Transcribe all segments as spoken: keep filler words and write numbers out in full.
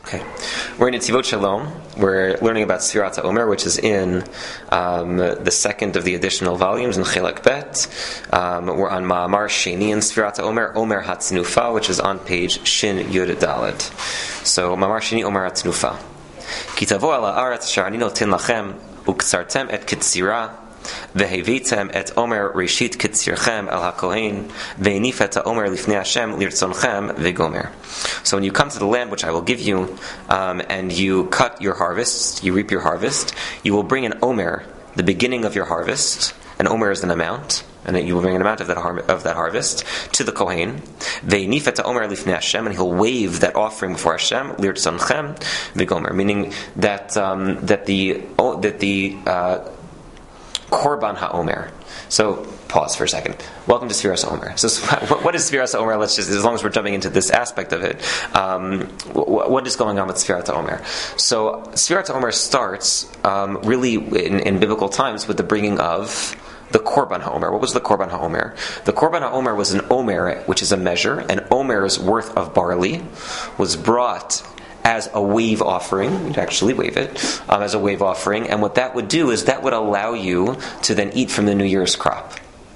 Okay, we're in Netivot Shalom. We're learning about Sfirat HaOmer, which is in um, the second of the additional volumes in Chelek Bet. Um, we're on Ma'amar Sheni in Sfirat HaOmer, Omer HaTznufa, which is on page Shin Yud Dalet. So Ma'amar Sheni, Omer HaTznufa. Ki tavo ala aretz asher ani noten lachem uktsartem et kitzira vehevitem et Omer reshit kitzirchem el hakohen ve'nifet HaOmer lifnei Hashem lirtzonchem vegomer. So when you come to the land which I will give you, um, and you cut your harvest, you reap your harvest, you will bring an Omer, the beginning of your harvest. An Omer is an amount, and you will bring an amount of that har- of that harvest to the Kohen. Ve'nifet HaOmer lifnei Hashem, and he'll wave that offering before Hashem, lirtzonchem vegomer, meaning that um, that the oh, that the uh, Korban HaOmer. So, pause for a second. Welcome to Sfiras HaOmer. So, what is Sfiras HaOmer? Let's just, as long as we're jumping into this aspect of it, um, what is going on with Sfirat HaOmer? So, Sfirat HaOmer starts um, really in, in biblical times with the bringing of the Korban HaOmer. What was the Korban HaOmer? The Korban HaOmer was an Omer, which is a measure. An Omer's worth of barley was brought as a wave offering. You'd actually wave it um, as a wave offering, and what that would do is that would allow you to then eat from the New Year's crop.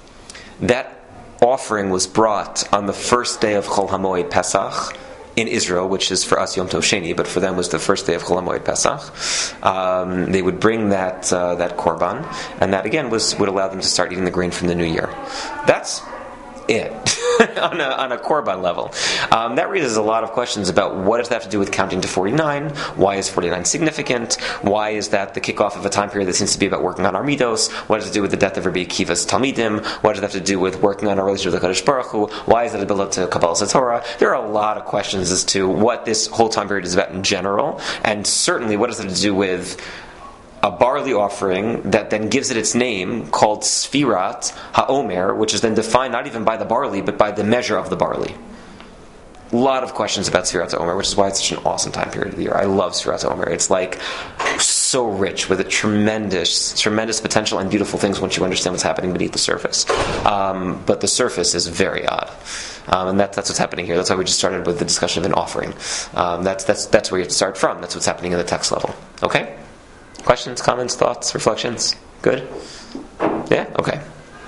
That offering was brought on the first day of Chol HaMoed Pesach in Israel, which is for us Yom Tov Sheni, but for them was the first day of Chol HaMoed Pesach. Um, they would bring that uh, that korban, and that again was would allow them to start eating the grain from the new year. That's it on, a, on a korban level. Um, that raises a lot of questions about what does that have to do with counting to forty-nine? Why is forty-nine significant? Why is that the kickoff of a time period that seems to be about working on our midos? What does it do with the death of Rabbi Akiva's Talmidim? What does it have to do with working on our relationship with the Kadosh Baruch Hu? Why is it a build-up to Kabbalah Satorah? There are a lot of questions as to what this whole time period is about in general, and certainly what does it have to do with a barley offering that then gives it its name, called Sfirat HaOmer, which is then defined not even by the barley, but by the measure of the barley. A lot of questions about Sfirat HaOmer, which is why it's such an awesome time period of the year. I love Sfirat HaOmer. It's like so rich with a tremendous, tremendous potential and beautiful things once you understand what's happening beneath the surface. Um, but the surface is very odd. Um, and that, that's what's happening here. That's why we just started with the discussion of an offering. Um, that's, that's, that's where you have to start from. That's what's happening in the text level. Okay? Questions, comments, thoughts, reflections? Good? Yeah? Okay.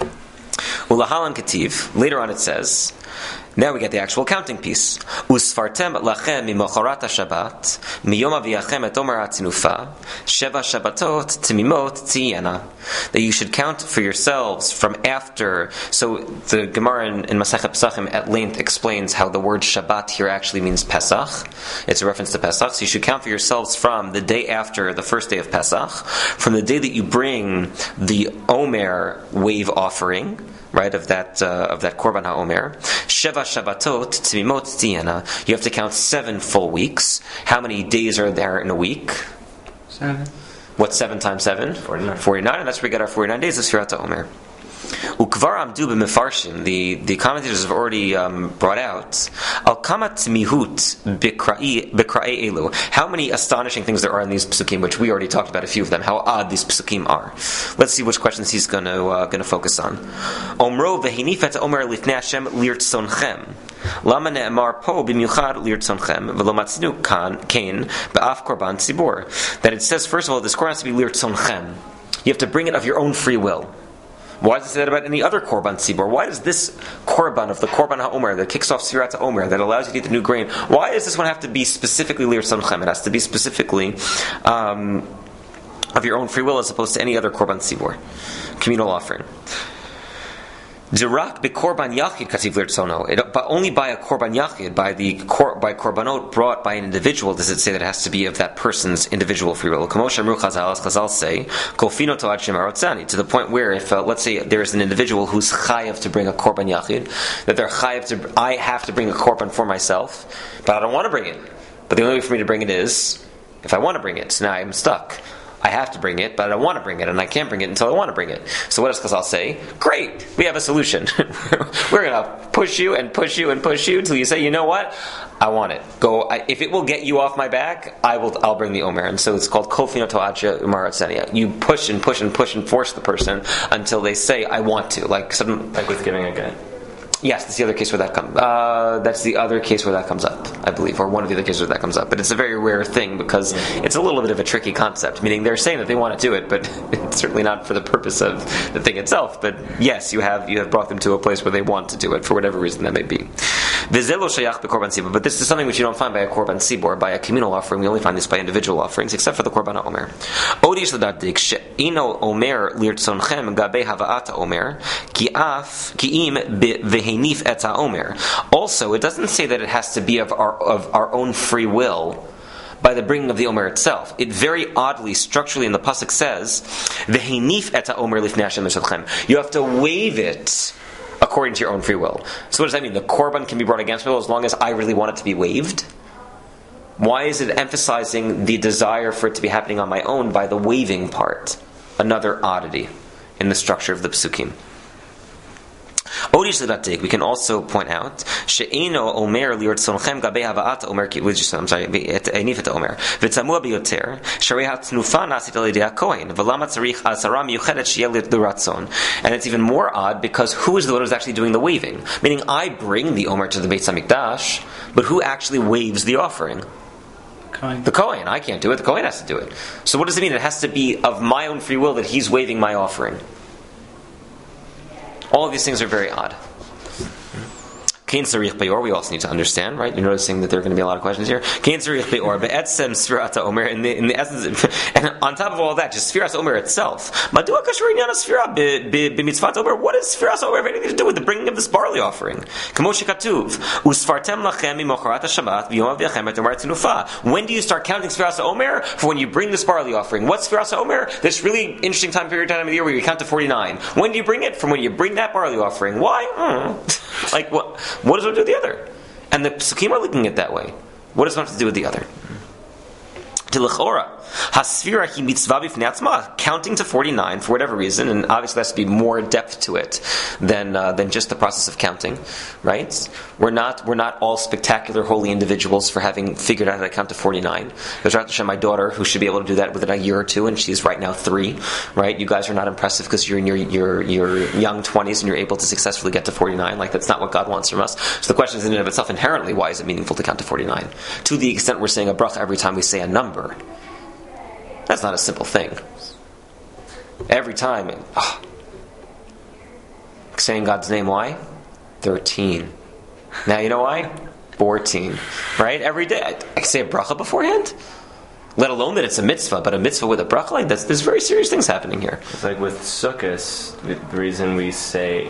Ulahalan Kativ. Later on it says, now we get the actual counting piece. Usfartem lachem mimocharat Shabbat miyom aviyachem et omer hatzinufa sheva Shabbatot timimot tiyena. That you should count for yourselves from after. So the Gemara in, in Masechet Pesachim at length explains how the word Shabbat here actually means Pesach. It's a reference to Pesach. So you should count for yourselves from the day after the first day of Pesach, from the day that you bring the Omer wave offering, right, of that uh, of that Korban HaOmer. Sheva Shabbatot Tzimimot Tiyena. You have to count seven full weeks. How many days are there in a week? Seven. What's seven times seven? Forty-nine. Forty-nine, and that's where we get our forty-nine days of Sfirat HaOmer. Ukvar amdu b'mefarshim. The the commentators have already um, brought out al kamat mihut b'kra'i b'kra'i elu. How many astonishing things there are in these psukim, which we already talked about a few of them. How odd these psukim are. Let's see which questions he's going to uh, going to focus on. Omro v'hinifet omer lifnei Hashem lirtzonchem. Lama ne'emar po b'miuchad lirtzonchem v'lo matzinu kan kain ba'af korban tzibur. That it says first of all this korban has to be lirtzonchem. You have to bring it of your own free will. Why does it say that about any other Korban Tzibur? Why does this Korban of the Korban HaOmer that kicks off Sfirat HaOmer, that allows you to eat the new grain, why does this one have to be specifically Lirtzonchem? It has to be specifically um, of your own free will as opposed to any other Korban Tzibur, communal offering. Dirak bekorban yachid kativ lirtzono. But only by a korban yachid, by the kor, by korbanot brought by an individual, does it say that it has to be of that person's individual free will. Kamosh amru Chazal, as Chazal say, kofino toad shemarotzani. To the point where, if uh, let's say there is an individual who's chayav to bring a korban yachid, that they're chayav to, I have to bring a korban for myself, but I don't want to bring it. But the only way for me to bring it is if I want to bring it. So now I'm stuck. I have to bring it, but I don't want to bring it, and I can't bring it until I want to bring it. So what does Chazal say? Great, we have a solution. We're going to push you and push you and push you until you say, you know what? I want it. Go. I, if it will get you off my back, I will. I'll bring the Omer. And so it's called Kofino Toacha Umaratzenia. You push and push and push and force the person until they say, I want to. Like some, like with giving a get. Yes, that's the other case where that comes. Uh, that's the other case where that comes up, I believe, or one of the other cases where that comes up. But it's a very rare thing because it's a little bit of a tricky concept. Meaning they're saying that they want to do it, but it's certainly not for the purpose of the thing itself. But yes, you have you have brought them to a place where they want to do it for whatever reason that may be. But this is something which you don't find by a korban sibor, by a communal offering. We only find this by individual offerings, except for the korban omer. Odish l'dadik she'ino omer lirtzonchem gabe hava'ata omer ki af ki im vehenif et ha'omer. Also, it doesn't say that it has to be of our of our own free will by the bringing of the omer itself. It very oddly, structurally in the pasuk says vehenif et ha'omer lifnei Hashem l'shadchem. You have to wave it according to your own free will. So what does that mean? The korban can be brought against my will as long as I really want it to be waived? Why is it emphasizing the desire for it to be happening on my own by the waving part? Another oddity in the structure of the psukim. We can also point out she'eno omer lirtzonchem gabe hava'at omer ki which I'm sorry enif et omer v'tzamua biyoter sharihat tnufa nasit al yedei hakohen v'lama tzarich asara miyuchedet sheyeh l'ratzon. And it's even more odd because who is the one who's actually doing the waving? Meaning I bring the omer to the Beit Hamikdash, but who actually waves the offering? Kohen. The Kohen. I can't do it. The Kohen has to do it. So what does it mean? It has to be of my own free will that he's waving my offering. All of these things are very odd. Kain Sarich Beor, we also need to understand, right? You're noticing that there are going to be a lot of questions here. Kain Sarich Beor, Be'etzem Sfirat Omer, in the, in the essence, and on top of all that, just Sfirat Omer itself. Madua Kashur Inyana Sfirat B'mitzvat Omer, what does Sfirat Omer have anything to do with the bringing of this barley offering? Kamosh Katuv, Usfartem Lachem Mimocharat HaShabbat, V'yom V'yachem Et Omer Tnufa. When do you start counting Sfirat Omer? For when you bring this barley offering. What's Sfirat Omer? This really interesting time period, time of the year where you count to forty-nine. When do you bring it? From when you bring that barley offering. Why? Hmm. Like, what? What does one do with the other? And the psukim are looking at it that way. What does one have to do with the other? Tilachora, hasfira hi mitzvah b'fnei atzma, counting to forty-nine for whatever reason, and obviously there has to be more depth to it than uh, than just the process of counting, right? We're not we're not all spectacular holy individuals for having figured out how to count to forty-nine. There's Rav my daughter who should be able to do that within a year or two, and she's right now three, right? You guys are not impressive because you're in your your your young twenties and you're able to successfully get to forty-nine. Like that's not what God wants from us. So the question is in and of itself inherently, why is it meaningful to count to forty-nine? To the extent we're saying a bracha every time we say a number. That's not a simple thing. Every time, oh, saying God's name, why? thirteen. Now you know why? fourteen. Right? Every day. I, I say a bracha beforehand? Let alone that it's a mitzvah, but a mitzvah with a bracha, like that's, there's very serious things happening here. It's like with Sukkot, the reason we say, it,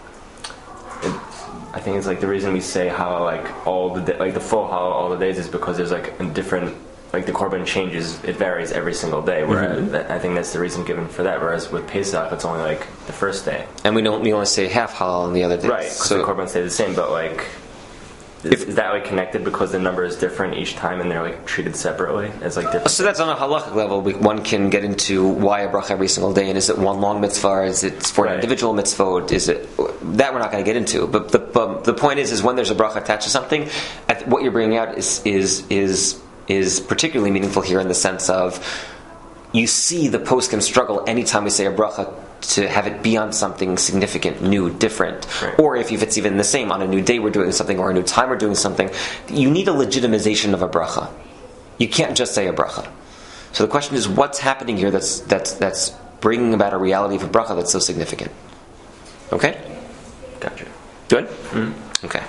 I think it's like the reason we say how like all the, like the full how all the days is because there's like a different, like the korban changes, it varies every single day. Whereas mm-hmm. that, I think that's the reason given for that. Whereas with Pesach, it's only like the first day, and we don't we only say half halal on the other days, right? Because so the korban stay the same. But like, is, if, is that like connected because the number is different each time and they're like treated separately as like different? So that's on a halachic level. We, one can get into why a bracha every single day, and is it one long mitzvah, or is it for right. an individual mitzvah? Is it that we're not going to get into? But the but the point is, is when there's a bracha attached to something, what you're bringing out is is is. is particularly meaningful here in the sense of you see the poskim struggle anytime we say a bracha to have it be on something significant, new, different. Right. Or if it's even the same, on a new day we're doing something or a new time we're doing something, you need a legitimization of a bracha. You can't just say a bracha. So the question is, what's happening here that's that's that's bringing about a reality of a bracha that's so significant? Okay? Gotcha. Good? Mm-hmm. Okay.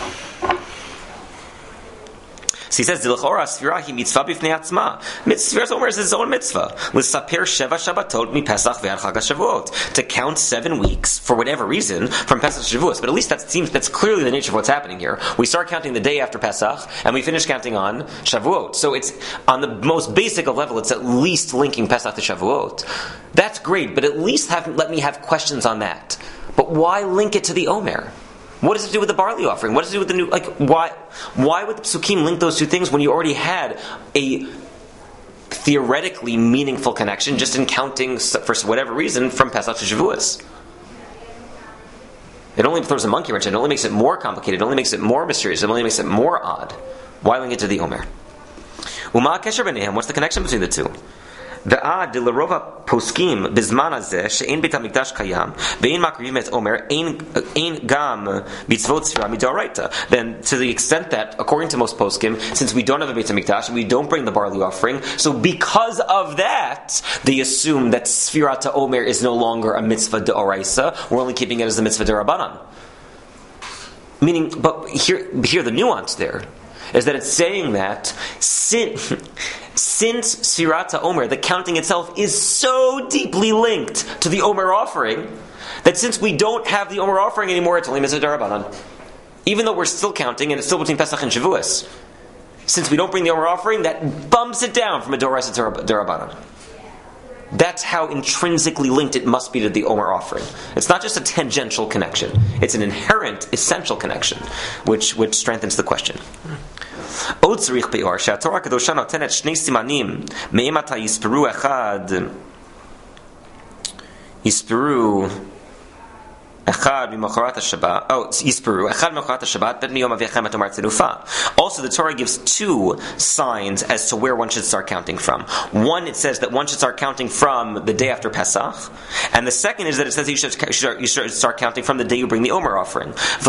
So he says, "Dilachora sfira hi mitzvah b'fnei atzma." Mitzvah Omer is his own mitzvah. L'saper sheva shabbatot mi Pesach ve'ad Chag HaShavuot, to count seven weeks for whatever reason from Pesach to Shavuos. But at least that seems that's clearly the nature of what's happening here. We start counting the day after Pesach, and we finish counting on Shavuot. So it's on the most basic of level. It's at least linking Pesach to Shavuot. That's great, but at least have, let me have questions on that. But why link it to the Omer? What does it do with the barley offering? What does it do with the new... Like, why why would the psukim link those two things when you already had a theoretically meaningful connection just in counting, for whatever reason, from Pesach to Shavuos? It only throws a monkey wrench in. It only makes it more complicated. It only makes it more mysterious. It only makes it more odd. Why link it to the Omer? Uma kesher b'neihem. What's the connection between the two? ועד לרוב הפוסקים בזמן הזה שאין בית המקדש קיים ואין מקריבים את עומר אין, אין גם מצוות ספירה מדאורייתא. Then to the extent that according to most poskim, since we don't have a beit hamikdash we don't bring the barley offering, so because of that they assume that Sfirat HaOmer is no longer a mitzvah d'oraisa, we're only keeping it as the mitzvah d'Rabbanan. Meaning, but here, here the nuance there is that it's saying that since, since Sfirat HaOmer, the counting itself, is so deeply linked to the Omer offering, that since we don't have the Omer offering anymore, it's only mitzvah d'Rabbanan. Even though we're still counting, and it's still between Pesach and Shavuos. Since we don't bring the Omer offering, that bumps it down from a d'oraisa to d'Rabbanan. That's how intrinsically linked it must be to the Omer offering. It's not just a tangential connection. It's an inherent, essential connection, which which strengthens the question. עוד צריך ביאור שהתורה הקדושה נותנת שני סימנים מאם אתה יספרו אחד יספרו אחד ממחרת השבת oh יספרו אחד ממחרת השבת בית מיום אביכם את עומר צנופה. Also the Torah gives two signs as to where one should start counting from. One, it says that one should start counting from the day after Pesach, and the second is that it says that you should, you should, you should start counting from the day you bring the Omer offering.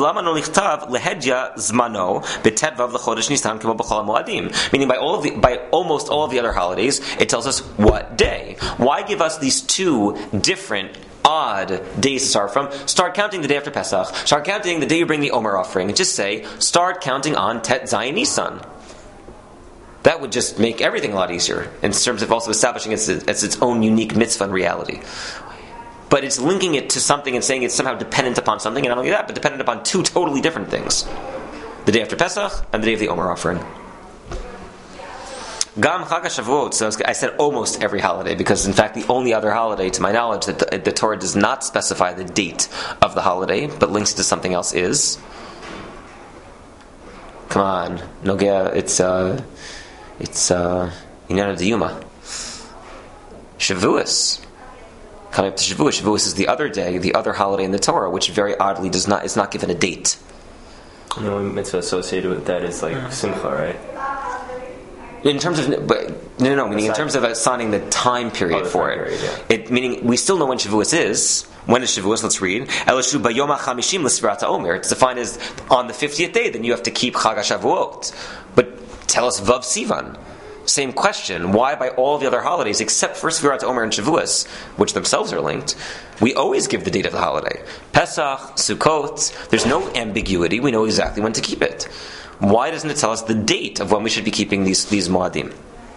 Meaning by all of the, by almost all of the other holidays it tells us what day. Why give us these two different odd days to start from? Start counting the day after Pesach. Start counting the day you bring the Omer offering. And just say, start counting on Tet Zayin Nisan. That would just make everything a lot easier in terms of also establishing its, its, its own unique mitzvah and reality. But it's linking it to something and saying it's somehow dependent upon something, and not only that, but dependent upon two totally different things. The day after Pesach and the day of the Omer offering. Gam Chag HaShavuot, so I said almost every holiday, because in fact the only other holiday, to my knowledge, that the, the Torah does not specify the date of the holiday, but links to something else is... Come on, Nogea, it's, uh... It's, uh... Inyan Diyuma. Shavuos. Coming up to Shavuos. Shavuos is the other day, the other holiday in the Torah, which very oddly does not is not given a date. The only mitzvah associated with that is like Simcha, right? In terms of, but no, no, no. Meaning in terms of assigning the time period oh, the for time it. Period, yeah. It meaning we still know when Shavuos is. When is Shavuos? Let's read. Elishu bayom hachamishim l'sfirat ha'omer. It's defined as on the fiftieth day. Then you have to keep Chag HaShavuot. But tell us Vav Sivan. Same question. Why by all the other holidays, except for Sfirat Omer and Shavuos, which themselves are linked, we always give the date of the holiday. Pesach, Sukkot. There's no ambiguity. We know exactly when to keep it. Why doesn't it tell us the date of when we should be keeping these these Moadim?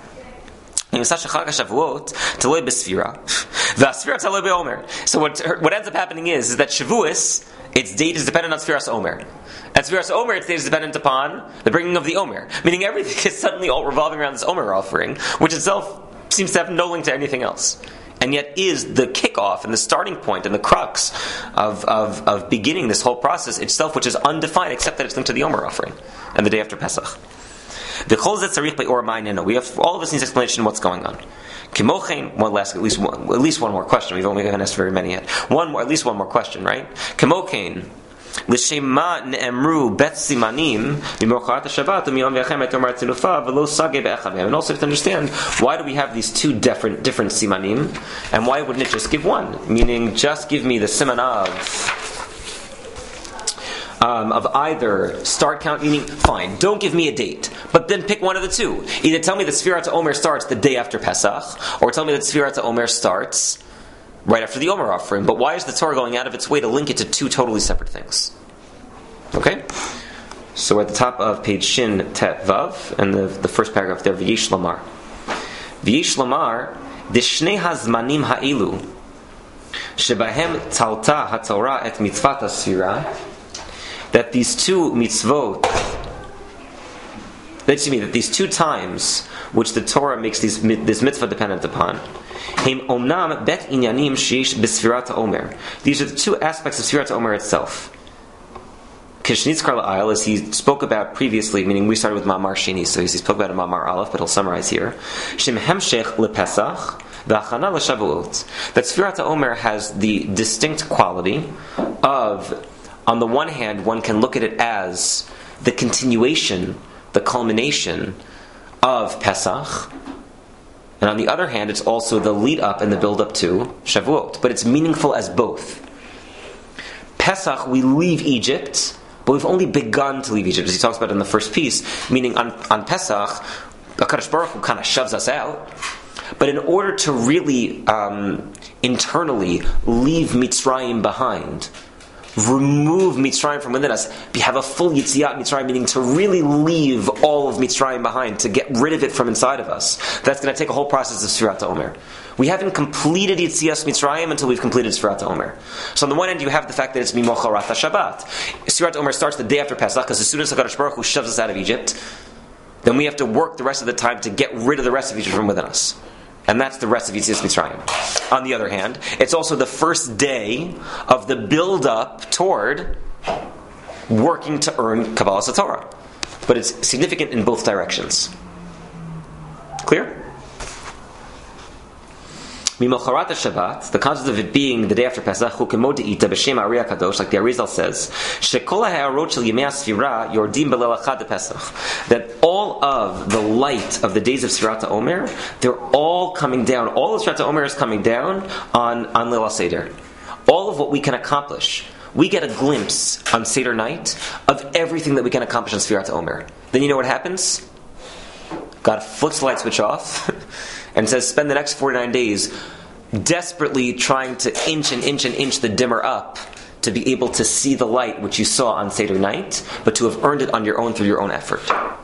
So what what ends up happening is, is that Shavuos, its date is dependent on Sfiras Omer. And Sfiras Omer, its date is dependent upon the bringing of the Omer. Meaning everything is suddenly all revolving around this Omer offering, which itself seems to have no link to anything else. And yet is the kickoff and the starting point and the crux of, of, of beginning this whole process itself, which is undefined except that it's linked to the Omer offering and the day after Pesach. We have all of this needs explanation of what's going on. Kimochein, one last, at least one, at least one more question. We've only haven't asked very many yet. One more, at least one more question, right? Kimochein. L'shema ne'emru bet simanim mimocharat Shabbat umiyom v'yachem et Omer tzinufa v'lo sageh be'echad mehem. And also to understand, why do we have these two different different simanim, and why wouldn't it just give one? Meaning, just give me the siman of um, of either start count. Meaning, fine, don't give me a date, but then pick one of the two. Either tell me that Sfirat Omer starts the day after Pesach, or tell me that Sfirat Omer starts right after the Omer offering. But why is the Torah going out of its way to link it to two totally separate things? Okay? So we're at the top of page Shin Tet Vav, and the, the first paragraph there, V'yesh Lamar. V'yesh Lamar, Dishnei hazmanim ha'ilu, shebahem talta haTorah et mitzvat hasfira, that these two mitzvot, that you mean that these two times which the Torah makes these, this mitzvah dependent upon, these are the two aspects of Sfirat Omer itself. Kishnitzkar La'ayel, as he spoke about previously, meaning we started with Ma'amar Sheni, so he spoke about a Ma'amar Aleph, but he'll summarize here. Shem Hemshech LePesach V'Achana LeShavuot. That Sfirat Omer has the distinct quality of, on the one hand, one can look at it as the continuation, the culmination of Pesach, And on the other hand, it's also the lead up and the build up to Shavuot. But it's meaningful as both. Pesach, we leave Egypt, but we've only begun to leave Egypt, as he talks about in the first piece, meaning on, on Pesach, HaKadosh Baruch Hu kind of shoves us out. But in order to really um, internally leave Mitzrayim behind, remove Mitzrayim from within us, have a full Yitziat Mitzrayim, meaning to really leave all of Mitzrayim behind, to get rid of it from inside of us. That's going to take a whole process of Sfirat HaOmer. We haven't completed Yitzias Mitzrayim until we've completed Sfirat HaOmer. So on the one end, you have the fact that it's Mimocharat HaShabbat. Sfirat HaOmer starts the day after Pesach, because as soon as HaKadosh Baruch Hu shoves us out of Egypt, then we have to work the rest of the time to get rid of the rest of Egypt from within us. And that's the rest of Yitzias Mitzrayim. On the other hand, it's also the first day of the build-up toward working to earn Kabbalah Satorah. But it's significant in both directions. Clear? Mimocharat Shabbat, the concept of it being the day after Pesach, Chukemodi Ita B'Shem Ari HaKadosh, like the Arizal says, Shekol HaHa'arot Shel Yemei HaSfira Yordim B'Leil Echad Pesach, that all of the light of the days of Sfirat HaOmer, they're all coming down. All of Sfirat HaOmer is coming down on on Leil HaSeder. All of what we can accomplish, we get a glimpse on Seder night of everything that we can accomplish on Sfirat HaOmer. Then you know what happens? God flicks the light switch off and says, spend the next forty-nine days desperately trying to inch and inch and inch the dimmer up to be able to see the light which you saw on Seder night, but to have earned it on your own through your own effort.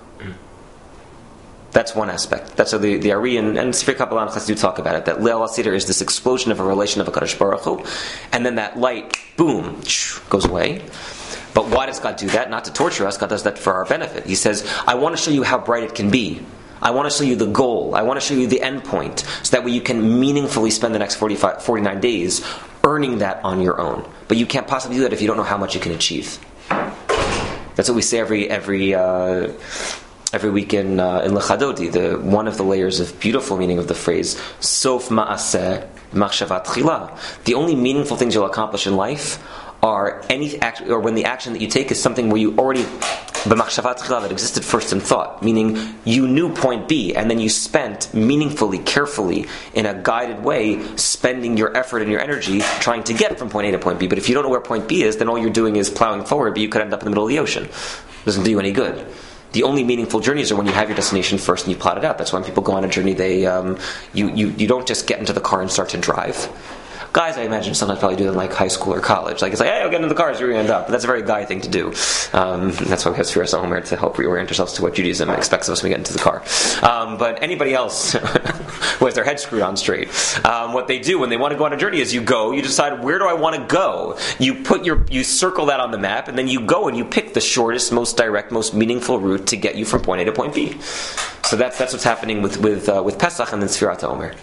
That's one aspect. That's how the, the Ari and, and Sfir Kabbalah and Chassidut talk about it, that Leil HaSeder is this explosion of a relation of HaKadosh Baruch Hu, and then that light, boom, goes away. But why does God do that? Not to torture us. God does that for our benefit. He says, I want to show you how bright it can be. I want to show you the goal. I want to show you the end point, so that way you can meaningfully spend the next forty-five, forty-nine days earning that on your own. But you can't possibly do that if you don't know how much you can achieve. That's what we say every every uh, every week in uh, in Lechadodi. The one of the layers of beautiful meaning of the phrase Sof Ma'aseh Machshavat Chila. The only meaningful things you'll accomplish in life are any act, or when the action that you take is something where you already b'machshavat tchila, that existed first in thought, meaning you knew point B, and then you spent meaningfully, carefully, in a guided way, spending your effort and your energy trying to get from point A to point B. But if you don't know where point B is, then all you're doing is plowing forward, but you could end up in the middle of the ocean. It doesn't do you any good. The only meaningful journeys are when you have your destination first and you plot it out. That's when people go on a journey. They, um, you, you, you don't just get into the car and start to drive. Guys, I imagine, sometimes probably do that in like high school or college. Like, it's like, hey, I'll get into the car, so we end up. But that's a very guy thing to do. Um, that's why we have Sfiras HaOmer, to help reorient ourselves to what Judaism expects of us when we get into the car. Um, but anybody else who has their head screwed on straight, um, what they do when they want to go on a journey is you go, you decide, where do I want to go? You put your, you circle that on the map, and then you go and you pick the shortest, most direct, most meaningful route to get you from point A to point B. So that's that's what's happening with with uh, with Pesach and then Sfirat HaOmer.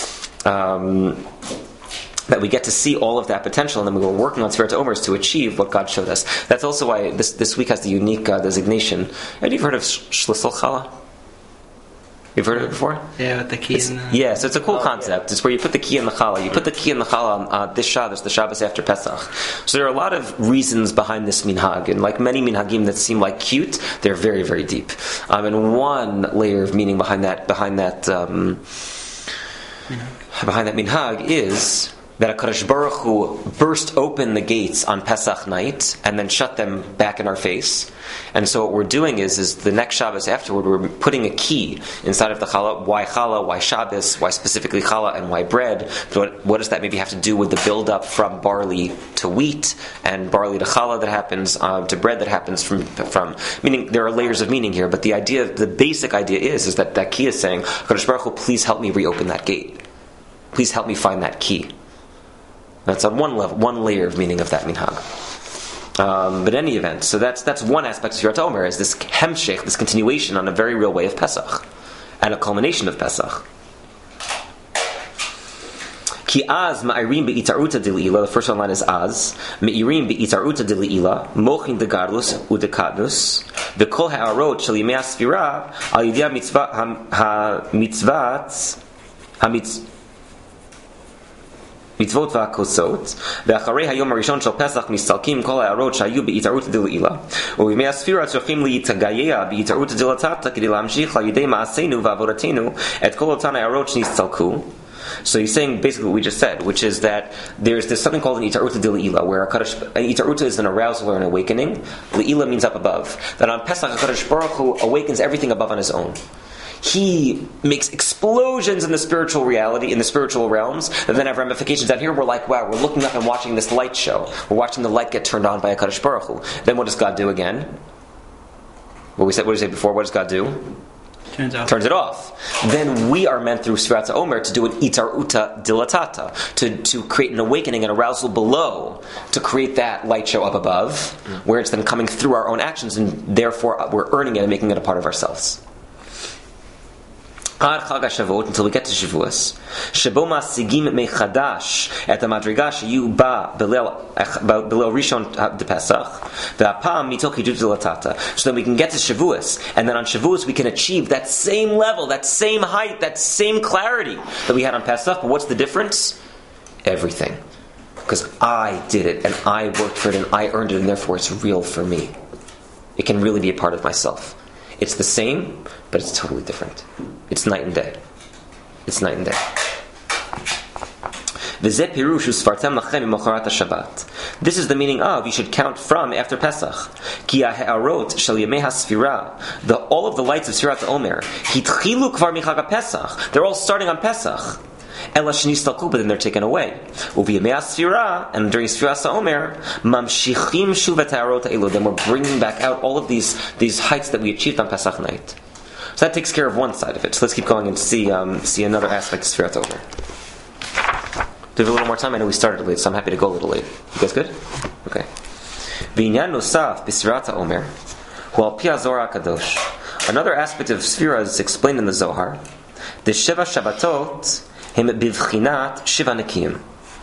Um, that we get to see all of that potential, and then we were working on Sfirat HaOmer to achieve what God showed us. That's also why this this week has the unique uh, designation. Have you heard of Shlisel Challah? You've heard of it before? Yeah, with the key in the... Yeah, so it's a cool oh, concept. Yeah. It's where you put the key in the challah. You put the key in the challah on uh, this Shabbos, the Shabbos after Pesach. So there are a lot of reasons behind this minhag, and like many minhagim that seem like cute, they're very, very deep. Um, and one layer of meaning behind that, behind that, um, behind that minhag is that HaKadosh Baruch Hu burst open the gates on Pesach night and then shut them back in our face. And so what we're doing is, is the next Shabbos afterward, we're putting a key inside of the challah. Why challah? Why Shabbos? Why specifically challah? And why bread? What, what does that maybe have to do with the build-up from barley to wheat, and barley to challah that happens, um, to bread that happens from, from... Meaning, there are layers of meaning here, but the idea, the basic idea is, is that that key is saying, HaKadosh Baruch Hu, please help me reopen that gate. Please help me find that key. That's on one level, one layer of meaning of that minhag. Um, but in any event, so that's that's one aspect of Sfirat HaOmer, is this hemshech, this continuation on a very real way of Pesach, and a culmination of Pesach. Ki az ma'irim be'itaruta d'li'ila. The first one line is az ma'irim be'itaruta d'li'ila mochin degarlus udekadnus v'kol ha'arot shel yimei ha'sfira al yidei ha'mitzvat ha'mitzvat מצוות והכוסות, ואחרי היום הראשון של פסח מסתלקים כל הערות שהיו בהתערות דלעילה, ובימי הספירה צריכים להתגייע בהתערות דלתתא כדי להמשיך על ידי מעשינו ועבודתנו את כל אותן הערות שנסתלקו. So he's saying basically what we just said, which is that there's this something called an itaruta de le'ila, where a Kadosh, itaruta is an arousal or an awakening. Le'ila means up above. That on Pesach, HaKadosh Baruch Hu awakens everything above on his own. He makes explosions in the spiritual reality, in the spiritual realms, that then have ramifications down here. We're like, wow, we're looking up and watching this light show. We're watching the light get turned on by a Kadosh Baruch Hu. Then what does God do again? What we said, what did we say before? What does God do? Turns, off. Turns it off. Then we are meant through Sfirat HaOmer to do an itaruta dilatata, to, to create an awakening, an arousal below, to create that light show up above, mm-hmm. where it's then coming through our own actions, and therefore we're earning it and making it a part of ourselves. Ad Chag HaShavuot, until we get to Shavuos, Shebo Masigim Mechadash et HaMadriga sheyu ba Belel Rishon DePesach Ve'apam Mitoch Hidut Dilatata. So then we can get to Shavuos, and then on Shavuos we can achieve that same level, that same height, that same clarity that we had on Pesach. But what's the difference? Everything. Because I did it, and I worked for it, and I earned it, and therefore it's real for me. It can really be a part of myself. It's the same, but it's totally different. It's night and day. It's night and day. This is the meaning of you should count from after Pesach. The all of the lights of Sfirat HaOmer, they're all starting on Pesach. But then they're taken away. And during Sfiras HaOmer, then we're bringing back out all of these these heights that we achieved on Pesach night. So that takes care of one side of it. So let's keep going and see um, see another aspect of Sfirat HaOmer. Do we have a little more time? I know we started late, so I'm happy to go a little late. You guys good? Okay. V'inyan nosaf b'Sfirat HaOmer hu al pi HaZohar HaKadosh. Another aspect of Sfira is explained in the Zohar. The Sheva Shabbatot him bivchinat Shiva Nekiim.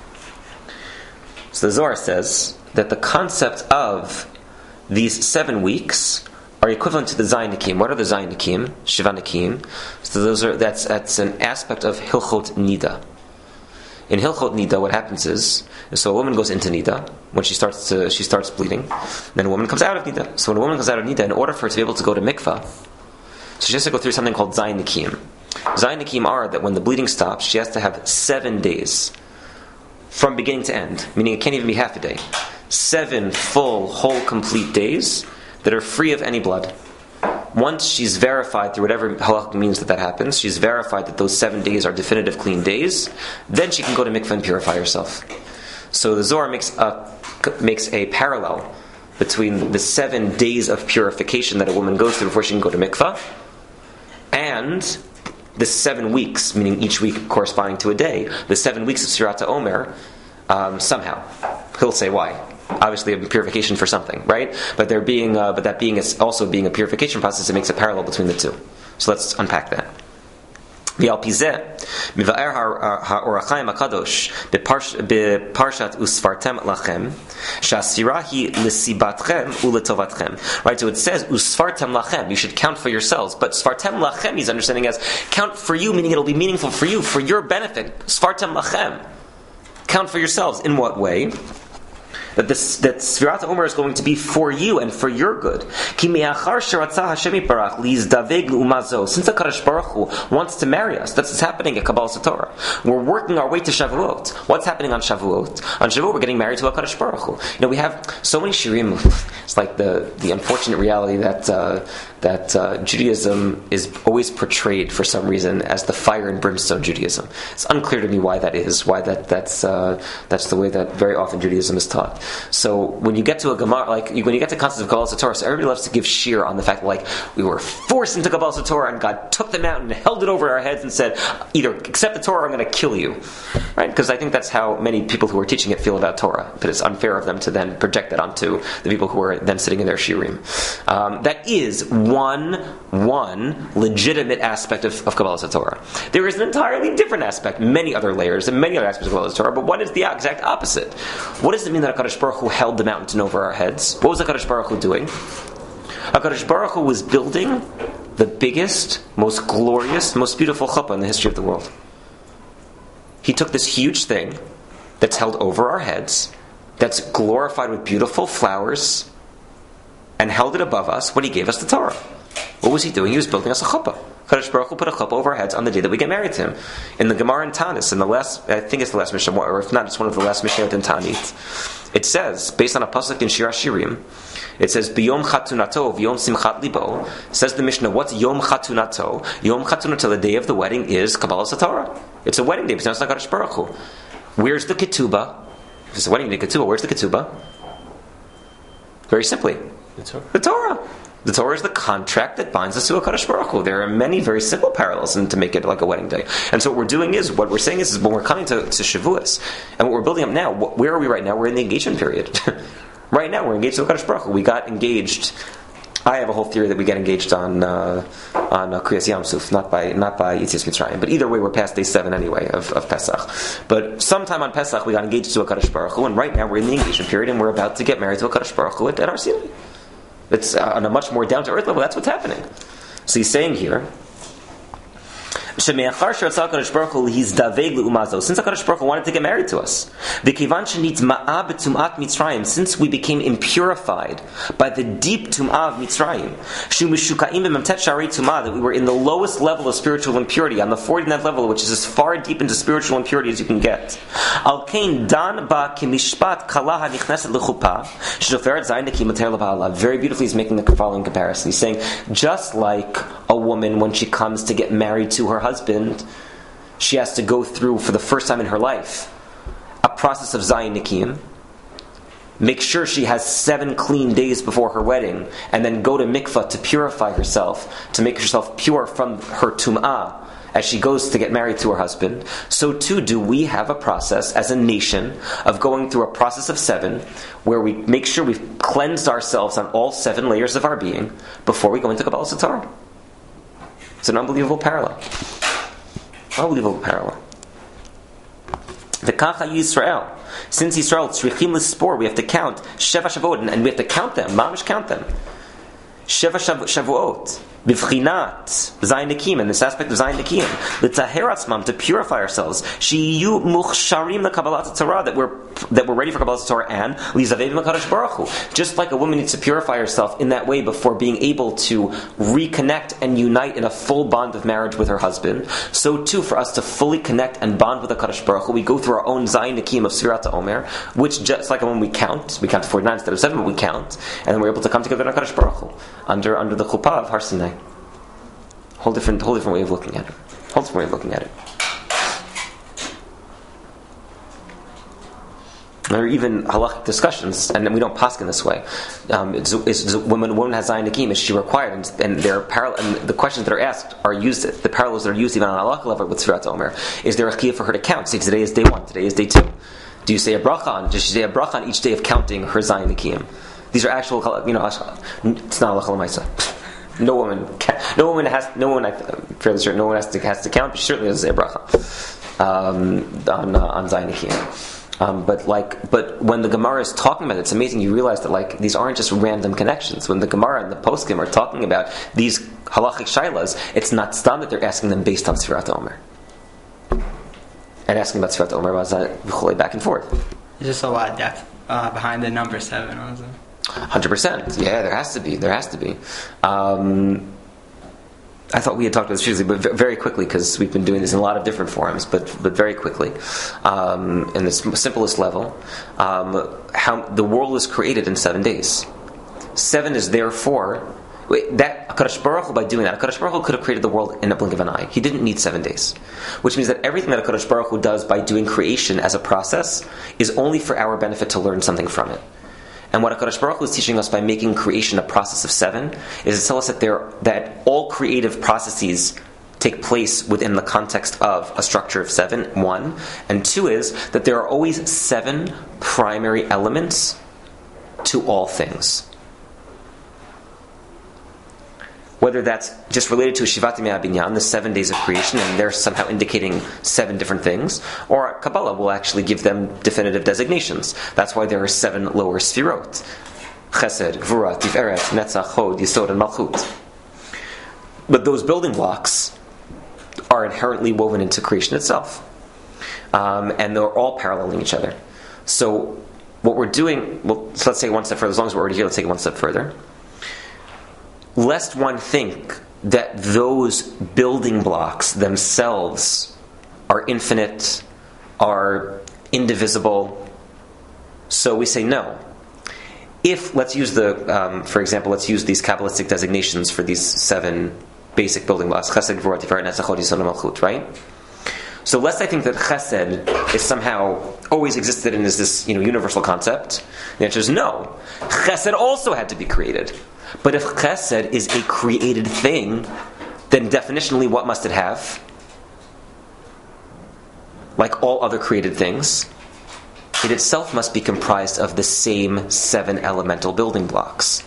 So the Zohar says that the concept of these seven weeks are equivalent to the Zayin Nekiim. What are the Zayin Nekiim? Shiva Nekiim. So those are that's that's an aspect of Hilchot Nida. In Hilchot Nida, what happens is, so a woman goes into Nida when she starts to she starts bleeding. Then a woman comes out of Nida. So when a woman comes out of Nida, in order for her to be able to go to mikvah, so she has to go through something called Zayin Nekiim. Zayin Nekiim are that when the bleeding stops, she has to have seven days from beginning to end, meaning it can't even be half a day. Seven full, whole, complete days that are free of any blood. Once she's verified through whatever halakha means that that happens, she's verified that those seven days are definitive clean days, then she can go to mikveh and purify herself. So the Zohar makes a, makes a parallel between the seven days of purification that a woman goes through before she can go to mikveh, and the seven weeks, meaning each week corresponding to a day, the seven weeks of Sfirat HaOmer, um, somehow. He'll say why. Obviously a purification for something, right? But there being, uh, but that being is also being a purification process, it makes a parallel between the two. So let's unpack that. ועל פי זה, מבאר האור החיים הקדוש בפרשת וספרתם לכם, שהספירה היא לסיבתכם ולטובתכם. Right, so it says, וספרתם לכם, you should count for yourselves, but ספרתם לכם he's understanding as, count for you, meaning it'll be meaningful for you, for your benefit. ספרתם לכם. Count for yourselves. In what way? That this that Sfirat HaOmer is going to be for you and for your good. Since the Kadosh Baruch Hu wants to marry us, that's what's happening at Kabbalah Satorah. We're working our way to Shavuot. What's happening on Shavuot? On Shavuot, we're getting married to a Kadosh Baruch Hu. You know, we have so many shirim. It's like the the unfortunate reality that uh, that uh, Judaism is always portrayed for some reason as the fire and brimstone Judaism. It's unclear to me why that is. Why that that's uh, that's the way that very often Judaism is taught. So when you get to a Gemara, like when you get to the concept of Kabbalah Satorah, so everybody loves to give shir on the fact that like we were forced into Kabbalah Satorah and God took the mountain and held it over our heads and said, either accept the Torah or I'm going to kill you, right? Because I think that's how many people who are teaching it feel about Torah. But it's unfair of them to then project that onto the people who are then sitting in their shirim. Um, that is one one legitimate aspect of, of Kabbalah Satorah. There is an entirely different aspect, many other layers and many other aspects of Kabbalah Satorah. But what is the exact opposite? What does it mean that HaKadosh Baruch Hu held the mountain over our heads? What was HaKadosh Baruch Hu doing? HaKadosh Baruch Hu was building the biggest, most glorious, most beautiful chuppah in the history of the world. He took this huge thing, that's held over our heads, that's glorified with beautiful flowers, and held it above us when he gave us the Torah. What was he doing? He was building us a chuppah. Kadosh Baruch Hu put a chuppah over our heads on the day that we get married to him. In the Gemara in Tanis, in the last, I think it's the last Mishnah, or if not, it's one of the last Mishnah in Tanit. It says, based on a pasuk in Shir HaShirim, it says, B'yom chatunato, v'yom simchat libo. Says the Mishnah, what's Yom chatunato? Yom chatunato, the day of the wedding, is Kabbalah Satorah. It's a wedding day, but it's not Kadosh Baruch Hu. Where's the ketubah? If it's a wedding day, ketubah, where's the ketubah? Very simply, The Torah. the Torah. The Torah is the contract that binds us to a Kadosh Baruch Hu. There are many very simple parallels in, to make it like a wedding day. And so what we're doing is, what we're saying is, is when we're coming to, to Shavuos, and what we're building up now, wh- where are we right now? We're in the engagement period. Right now, we're engaged to the Kadosh Baruch Hu. We got engaged. I have a whole theory that we get engaged on uh, on uh, Kriyas Yam Suf, not by not by Yitzias Mitzrayim. But either way, we're past day seven anyway of, of Pesach. But sometime on Pesach, we got engaged to a Kadosh Baruch Hu, and right now we're in the engagement period, and we're about to get married to a Kadosh Baruch Hu at, at our Sinai. It's uh, on a much more down to earth level. That's what's happening. So he's saying here, since HaKadosh Baruch Hu wanted to get married to us, since we became impurified by the deep tum'ah of Mitzrayim, that we were in the lowest level of spiritual impurity, on the forty-ninth level, which is as far deep into spiritual impurity as you can get. Very beautifully, he's making the following comparison. He's saying, just like a woman, when she comes to get married to her husband, she has to go through, for the first time in her life, a process of Zayin Nikim, make sure she has seven clean days before her wedding, and then go to mikvah to purify herself, to make herself pure from her tum'ah, as she goes to get married to her husband. So too do we have a process as a nation of going through a process of seven, where we make sure we've cleansed ourselves on all seven layers of our being before we go into Kabbalah Satorah. It's an unbelievable parallel. Unbelievable parallel. V'kacha Yisrael. Since Yisrael tzrichim l'spor, we have to count Sheva Shavuot, and we have to count them. Mamish count them. Sheva Shavuot. Bivchinat Zayin Nikim, and this aspect of Zayin Nikim, l'taher atzmam, to purify ourselves, sheyu muchsharim l'kabbalat Torah, that we're that we're ready for Kabbalat Torah, and lizavev l'kadosh baruch Hu. Just like a woman needs to purify herself in that way before being able to reconnect and unite in a full bond of marriage with her husband, so too for us to fully connect and bond with the Kadosh Baruch Hu, we go through our own Zayin Nikim of Sfirat HaOmer, which just like when we count, we count to forty-nine instead of seven, but we count, and then we're able to come together in Kadosh Baruch Hu under under the chuppah of Har Sinai. Whole different, whole different way of looking at it. Whole different way of looking at it. There are even halachic discussions, and we don't paskin this way. Um, it's, it's, when a woman has Zayin Nikim, is she required? And, and, there are paral- and the questions that are asked are used. The parallels that are used even on a halachic level with Sfirat HaOmer. Is there a chiyuv for her to count? Say today is day one, today is day two. Do you say a bracha on? Does she say a bracha on each day of counting her Zayin Nikim? These are actual, you know, it's not halacha l'maisa. No woman, no woman has, no one. I'm fairly sure, no one has to has to count. But she certainly doesn't say a bracha um, on uh, on Zayin Nikim. Um, but like, but when the Gemara is talking about it, it's amazing. You realize that like these aren't just random connections. When the Gemara and the Poskim are talking about these halachic shaylas, it's not stam that they're asking them based on Sfirat HaOmer and asking about Sfirat HaOmer was back and forth. There's just a lot of depth uh, behind the number seven, wasn't it? Hundred percent. Yeah, there has to be. There has to be. Um, I thought we had talked about this previously, but very quickly, because we've been doing this in a lot of different forums. But but very quickly, um, in the simplest level, um, how the world is created in seven days. Seven is therefore wait, that HaKadosh Baruch Hu, by doing that, HaKadosh Baruch Hu could have created the world in a blink of an eye. He didn't need seven days, which means that everything that HaKadosh Baruch Hu does by doing creation as a process is only for our benefit to learn something from it. And what HaKadosh Baruch Hu is teaching us by making creation a process of seven is to tell us that there that all creative processes take place within the context of a structure of seven, one. And two is that there are always seven primary elements to all things. Whether that's just related to Shivat Yimei HaBinyan, the seven days of creation, and they're somehow indicating seven different things, or Kabbalah will actually give them definitive designations. That's why there are seven lower sfirot: Chesed, Gvura, Tiferet, Netzach, Hod, Yisod, and Malchut. But those building blocks are inherently woven into creation itself. um, and they're all paralleling each other. So what we're doing, well, so let's take it one step further. As long as we're already here, let's take it one step further. Lest one think that those building blocks themselves are infinite, are indivisible. So we say no. If, let's use the, um, for example, let's use these Kabbalistic designations for these seven basic building blocks. Chesed, Gvura, Tiferet, Netzach, Hod, Yisod, and Malchut, right? So lest I think that Chesed is somehow always existed and is this, you know, universal concept. The answer is no. Chesed also had to be created. But if Chesed is a created thing, then definitionally what must it have? Like all other created things, it itself must be comprised of the same seven elemental building blocks.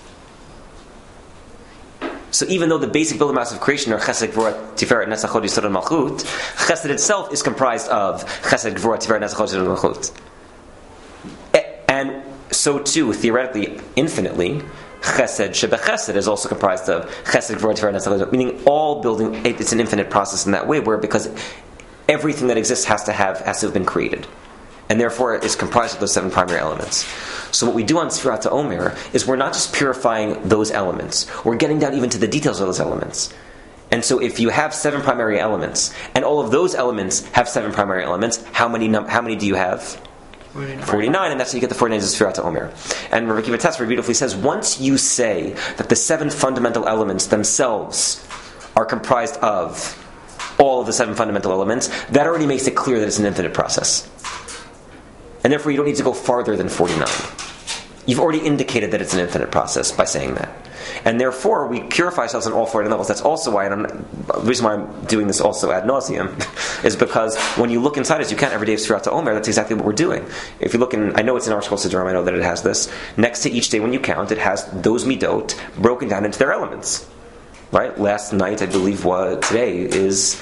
So even though the basic building blocks of creation are Chesed, Gvura, Tiferet, Netzach, Hod, Yisod, and Malchut, Chesed itself is comprised of Chesed, Gvura, Tiferet, Netzach, Hod, Yisod, and Malchut. And so too, theoretically, infinitely, Chesed Shebe Chesed is also comprised of Chesed, Gvura, Tiferet, Netzach, Hod, meaning all building, it's an infinite process in that way, where because everything that exists has to have, has to have been created. And therefore is comprised of those seven primary elements. So what we do on Sfirat Omer is we're not just purifying those elements, we're getting down even to the details of those elements. And so if you have seven primary elements, and all of those elements have seven primary elements, how many num- how many do you have? forty-nine. forty-nine, and that's how you get the forty-nine of Sfirat Omer. And Rabbi Akiva Tetz very beautifully says, once you say that the seven fundamental elements themselves are comprised of all of the seven fundamental elements, that already makes it clear that it's an infinite process. And therefore you don't need to go farther than forty-nine. You've already indicated that it's an infinite process by saying that. And therefore we purify ourselves on all forty levels. That's also why, and I'm, the reason why I'm doing this also ad nauseum, is because when you look inside as you count every day of Sfirat Omer, that's exactly what we're doing. If you look in, I know it's in our Shkol Siddurim, I know that it has this, next to each day when you count, it has those midot broken down into their elements. Right? Last night, I believe what today is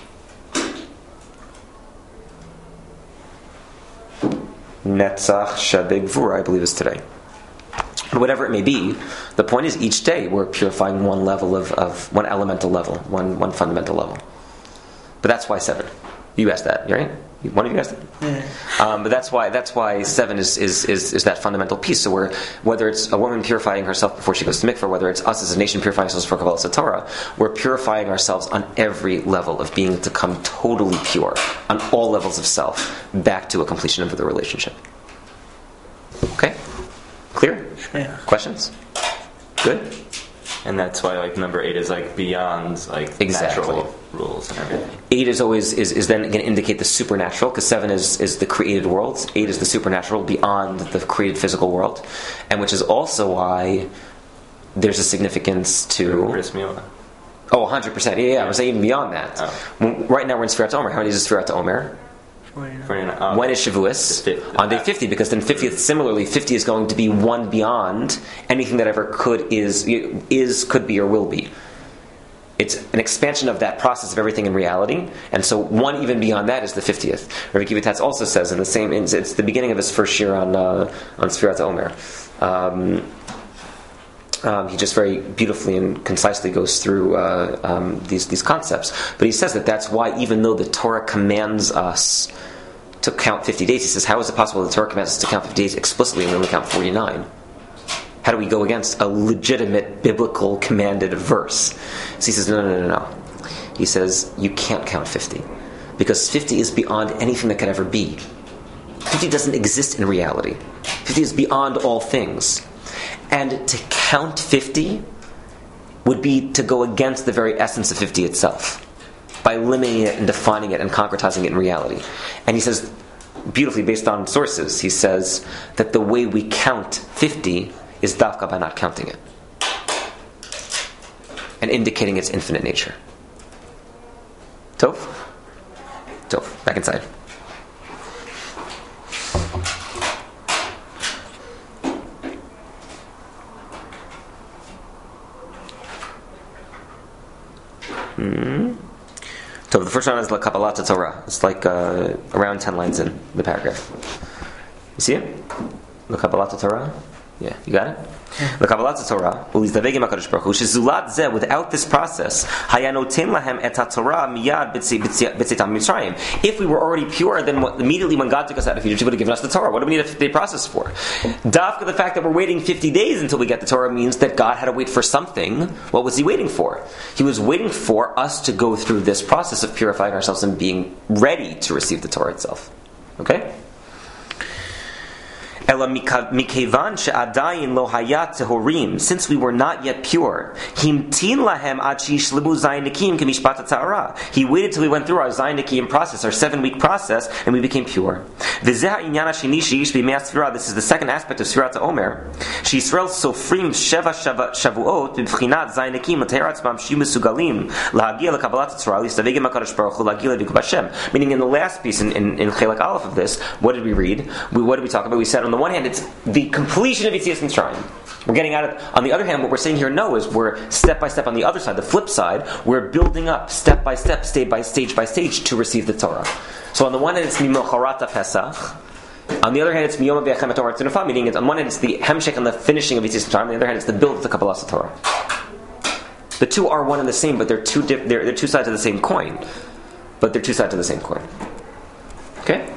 Netzach Shebe Gvura, I believe is today. Whatever it may be, the point is each day we're purifying one level of, of one elemental level, one one fundamental level. But that's why seven. You asked that, right? One of you asked it. Yeah. Um, but that's why that's why seven is, is, is, is that fundamental piece. So we're, whether it's a woman purifying herself before she goes to mikveh, whether it's us as a nation purifying ourselves for Kabbalas Torah, we're purifying ourselves on every level of being to come totally pure, on all levels of self, back to a completion of the relationship. Okay? Clear? Yeah. Questions? Good? And that's why like number eight is like beyond like Exactly. natural rules and everything. Eight is always is, is then going to indicate the supernatural, because seven is, is the created world. Eight is the supernatural beyond the created physical world, and which is also why there's a significance to. Bris Milah. Oh, one hundred percent. Yeah, yeah. I was saying even beyond that. Oh. When- right now we're in Sfirat Omer. How many is Sfirat Omer? forty-nine. forty-nine. Oh, When is Shavuos? The fifth. On day fifty, because then fiftieth, similarly, fifty is going to be one beyond anything that ever could, is, is, could be, or will be. It's an expansion of that process of everything in reality, and so one even beyond that is the fiftieth. Rabbi Akiva Tatz also says in the same, it's, it's the beginning of his first year on uh, on Sfirat Omer. Um, Um, he just very beautifully and concisely goes through uh, um, these these concepts. But he says that that's why, even though the Torah commands us to count fifty days, he says, how is it possible that the Torah commands us to count fifty days explicitly and we only count forty-nine? How do we go against a legitimate biblical commanded verse? So he says, no, no, no, no. He says, you can't count fifty. Because fifty is beyond anything that could ever be. fifty doesn't exist in reality. fifty is beyond all things. And to count fifty would be to go against the very essence of fifty itself, by limiting it and defining it and concretizing it in reality. And he says, beautifully based on sources, he says that the way we count fifty is dafka by not counting it, and indicating its infinite nature. Tov? Tov, back inside. Hmm. So the first one is La Kabbalat Torah. It's like uh, around ten lines in the paragraph. You see it? La Kabbalat Torah. Yeah, you got it? Without this process, if we were already pure, then what, immediately when God took us out of Egypt, He would have given us the Torah. What do we need a fifty-day process for? Dafka, the fact that we're waiting fifty days until we get the Torah means that God had to wait for something. What was He waiting for? He was waiting for us to go through this process of purifying ourselves and being ready to receive the Torah itself. Okay? Since we were not yet pure, He waited till we went through our Zayin Nekiim process, our seven-week process, and we became pure. This is the second aspect of Sfirat HaOmer. She'Yisrael sofrim sheva shavuot b'bchinat Zayin Nekiim l'teir atzmam shi'u mesugalim lahagia lekabbalat Torah listavegim HaKadosh Baruch Hu lahagia levikut Hashem. Meaning, in the last piece, in, in, in Chelak Aleph of this, what did we read? We, what did we talk about? We said on the one hand, it's the completion of Yetzias Mitzrayim. We're getting out of. On the other hand, what we're saying here, no, is we're step by step. On the other side, the flip side, we're building up step by step, stage by stage by stage to receive the Torah. So on the one hand, it's Mimocharata Pesach. On the other hand, it's Miyom V'Yachem Torah Tzunafa, meaning it's, on one hand, it's the Hemshech and the finishing of Yetzias Mitzrayim. On the other hand, it's the build of the Kabbalah Torah. The two are one and the same, but they're two. Diff- they're, they're two sides of the same coin. But they're two sides of the same coin. Okay.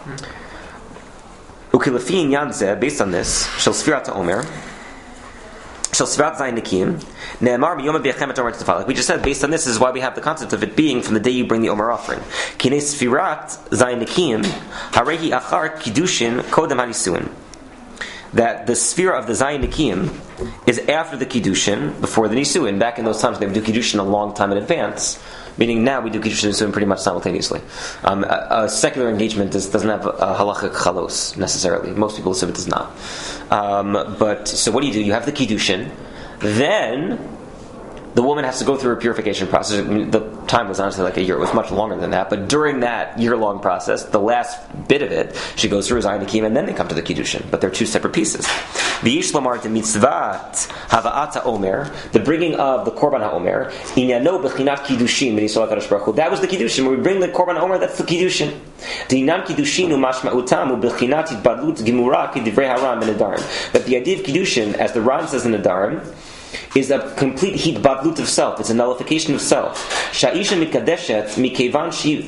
Ukilafi inyan zeh, based on this, shel Sfirat HaOmer, shel Sfirat Zayin Nekiim, ne'emar miyom v'yachem et Omer tzedafah. Like we just said, based on this is why we have the concept of it being from the day you bring the Omer offering. Kinei Sfirat Zayin Nekiim, harehi achar kiddushin kodem hanisuin. That the sphere of the Zayin Nekiim is after the kiddushin, before the nisuin. Back in those times, they would do kiddushin a long time in advance. Meaning now we do Kiddush and Nisuin pretty much simultaneously. Um, a, a secular engagement is, doesn't have a halachic chalos necessarily. Most people assume it does not. Um, but so what do you do? You have the Kiddushin, then the woman has to go through a purification process. I mean, the time was honestly like a year. It was much longer than that. But during that year-long process, the last bit of it, she goes through Zayin Nekiim, and then they come to the Kiddushin. But they're two separate pieces. V'yish lamar de mitzvat hava'at ha'omer, the bringing of the Korban ha'omer, inyano b'chinat kiddushin v'nisol HaKadosh Baruch Hu. That was the Kiddushin. When we bring the Korban ha'omer, that's the Kiddushin. D'inam kiddushin u'mashma'utam u'b'chinat idbadlut gemura k'divrei haram ben Nedarim. That the idea of Kiddushin, as the Ran says in Nedarim, is a complete hitbadlut of self. It's a nullification of self. Sha'isha mikadeshet mikevan shi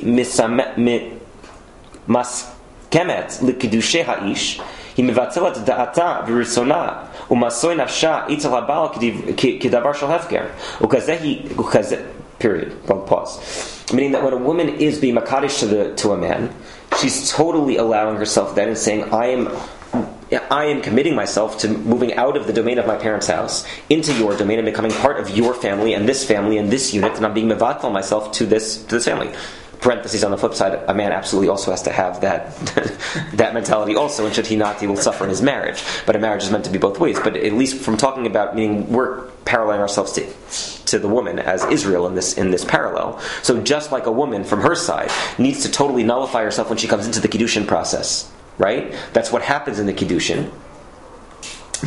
maskemet l'kiddushe ha'ish היא מבצלת דעתה ורצונה ומסוי נפשה אצל הבעל כדבר של הפקר וכזה היא, וכזה, period, don't pause. Meaning that when a woman is being makadish to, the, to a man, she's totally allowing herself then and saying, I am I am committing myself to moving out of the domain of my parents' house into your domain and becoming part of your family and this family and this unit, and I'm being mevatel myself to this to this family. Parentheses on the flip side, a man absolutely also has to have that that mentality also, and should he not, he will suffer in his marriage. But a marriage is meant to be both ways. But at least from talking about, meaning we're paralleling ourselves to to the woman as Israel in this in this parallel. So just like a woman from her side needs to totally nullify herself when she comes into the Kiddushin process, right? That's what happens in the Kiddushin. So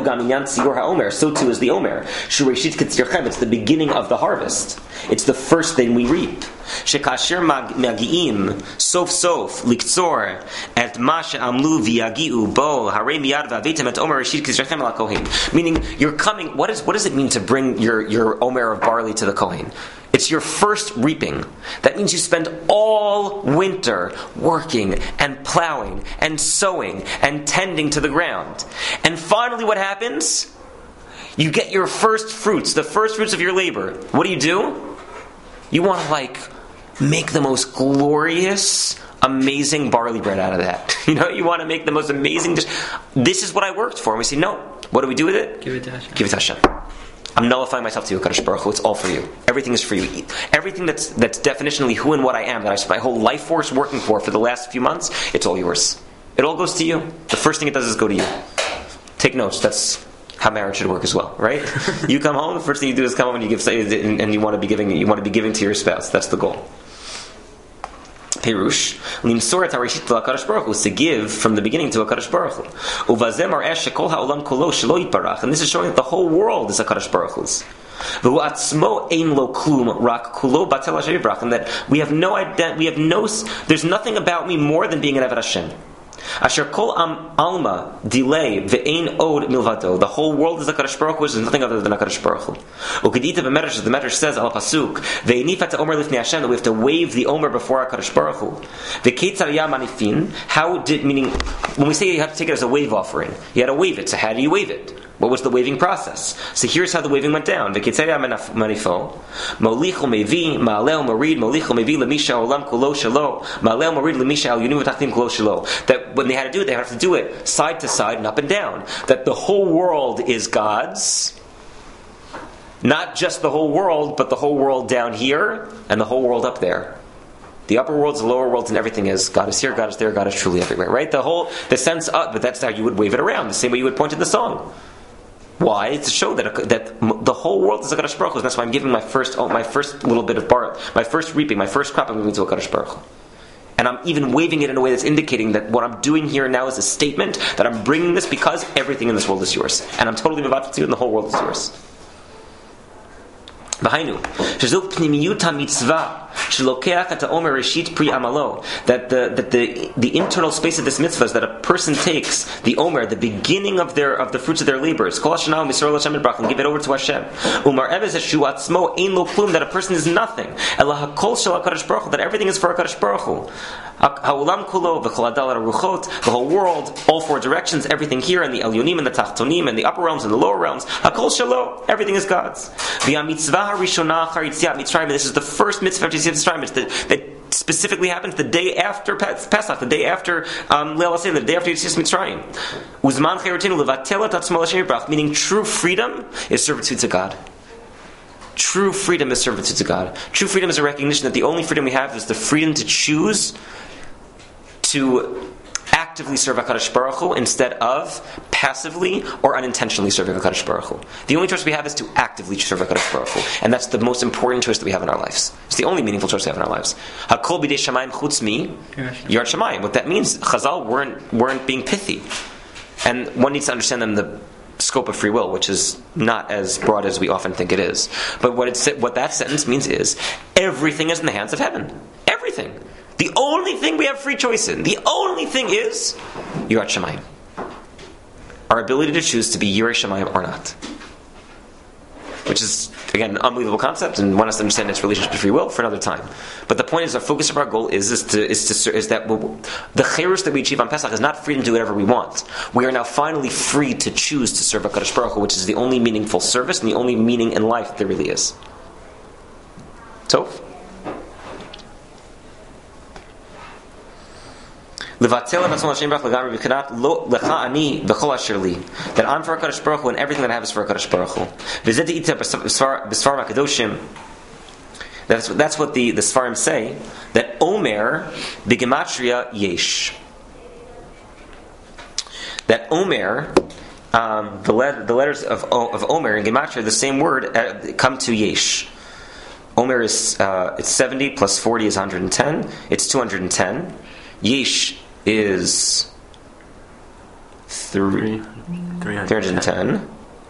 too is the Omer. It's the beginning of the harvest. It's the first thing we reap. Shekasher magiim sof sof liktzor et ma she'amlu v'yagiu bo harei miyad v'avitem et Omer reshit kizrachem al kohen. Meaning, you're coming. What is what does it mean to bring your your Omer of barley to the Kohen? It's your first reaping. That means you spend all winter working and plowing and sowing and tending to the ground. And finally what happens? You get your first fruits, the first fruits of your labor. What do you do? You want to like make the most glorious, amazing barley bread out of that. You know, you want to make the most amazing dish. This is what I worked for. And we say, no. What do we do with it? Give it to Hashem. Give it to Hashem. I'm nullifying myself to you, HaKadosh Baruch Hu. It's all for you. Everything is for you. Everything that's that's definitionally who and what I am, that I spent my whole life force working for for the last few months, it's all yours. It all goes to you. The first thing it does is go to you. Take notes. That's how marriage should work as well, right? You come home, the first thing you do is come home and you give, and, and you want to be giving, you want to be giving to your spouse. That's the goal. Perush, limsor et harishit l'HaKadosh Baruch Hu, to give from the beginning to HaKadosh Baruch Hu. Uvazeh mar'eh shekol ha'olam kolo shelo yitbarach, and this is showing that the whole world is HaKadosh Baruch Hu's. V'hu atzmo ein lo klum rak kulo batel Hashem yibrach, and that we have no ident- we have no, there's nothing about me more than being an Eved Hashem. Asher kol am alma delay ve'ein od milvado. The whole world is a Kadosh Baruch Hu, which is nothing other than a Kadosh Baruch Hu. Ukedita b'medrash, the medrash says al pasuk ve'inifat omer lifnei Hashem, that we have to wave the omer before our Kadosh Baruch Hu. Ve'ketzar ya manifin. How did, meaning when we say you have to take it as a wave offering, you had to wave it. So how do you wave it? What was the waving process? So here's how the waving went down. Ve'ketzar ya manifo molichol mevi ma'alel marid molichol mevi lemisha olam kulo shelo ma'alel marid lemisha al yunim v'tachtim kulo shelo. That when they had to do it, they have to do it side to side and up and down. That the whole world is God's. Not just the whole world, but the whole world down here and the whole world up there. The upper worlds, the lower worlds, and everything is God is here, God is there, God is truly everywhere. Right? The whole, the sense of, but that's how you would wave it around, the same way you would point in the song. Why? To show that that the whole world is a Kadosh Baruch Hu. That's why I'm giving my first, oh, my first little bit of bar, my first reaping, my first crop. I'm giving to a Kadosh Baruch Hu. And I'm even waving it in a way that's indicating that what I'm doing here now is a statement that I'm bringing this because everything in this world is yours. And I'm totally mevatel to you and the whole world is yours. That the that the the internal space of this mitzvah is that a person takes the omer, the beginning of their of the fruits of their labors, and give it over to Hashem. That a person is nothing. That everything is for HaKadosh Baruch Hu. The whole world, all four directions, everything here, and the elyonim and the tachtonim and the upper realms and the lower realms. Everything is God's. This is the first mitzvah after Yetziat Mitzrayim that, that specifically happens the day after Pesach, the day after um, Leil HaSeder, the day after Yetziat Mitzrayim. Uzman Chayotenu levatel et atzmo l'Hashem yitbarach, meaning true freedom is servitude to God. True freedom is servitude to God. True freedom is a recognition that the only freedom we have is the freedom to choose to actively serve HaKadosh Baruch Hu instead of passively or unintentionally serving HaKadosh Baruch Hu. The only choice we have is to actively serve HaKadosh Baruch Hu. And that's the most important choice that we have in our lives. It's the only meaningful choice we have in our lives. HaKol b'dei shamayim chutz mi Yirat Shamayim. What that means, Chazal weren't, weren't being pithy. And one needs to understand them the scope of free will, which is not as broad as we often think it is. But what, it's, what that sentence means is, everything is in the hands of heaven. Everything. The only thing we have free choice in, the only thing is Yirat Shamayim. Our ability to choose to be Yirei Shamayim or not. Which is, again, an unbelievable concept, and one has to understand its relationship to free will for another time. But the point is, our focus of our goal is, is to is to is that the chayrus that we achieve on Pesach is not freedom to do whatever we want. We are now finally free to choose to serve HaKadosh Baruch Hu, which is the only meaningful service and the only meaning in life that there really is. So, that I'm for HaKadosh Baruch Hu and everything that I have is for HaKadosh Baruch Hu. That's, that's what the, the Sfarim say, that Omer b'gematria yesh. That Omer, um, the, let, the letters of, of Omer in Gematria, the same word, uh, come to yesh. Omer is uh, it's seventy plus forty is one hundred ten. It's two hundred ten. Yesh is three, three hundred ten.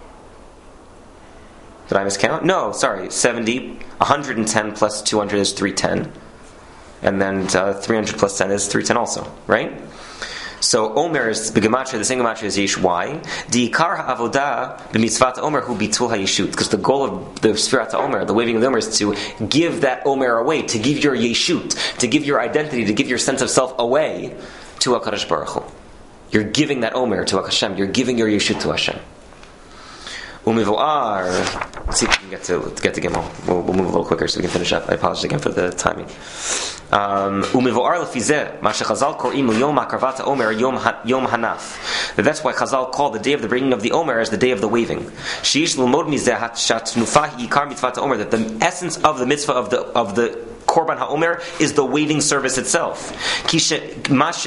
Did I miscount? No, sorry. seventy. one hundred ten plus two hundred is three hundred ten. And then uh, three hundred plus ten is three hundred ten also, right? So Omer is the gematria, the same gematria is Yesh. Why? Diikar ha'avodah b'mitzvat Omer hu bitul ha'yeshut. Because the goal of the Sfirat Omer, the waving of the Omer, is to give that Omer away, to give your Yeshut, to give your identity, to give your sense of self away to HaKadosh Baruch Hu. You're giving that Omer to Hashem. You're giving your Yeshut to Hashem. Umivoar. Let's see if we can get to get to Gimel. We'll, we'll move a little quicker so we can finish up. I apologize again for the timing. Umivoar lefizeh ma shechazal korim yom hakarvat Omer yom yom hanaf. That's why Chazal called the day of the bringing of the Omer as the day of the waving. Sheish l'mod mizeh shatnufa yikar mitzvat Omer. That the essence of the mitzvah of the of the Korban HaOmer is the waiting service itself. To show that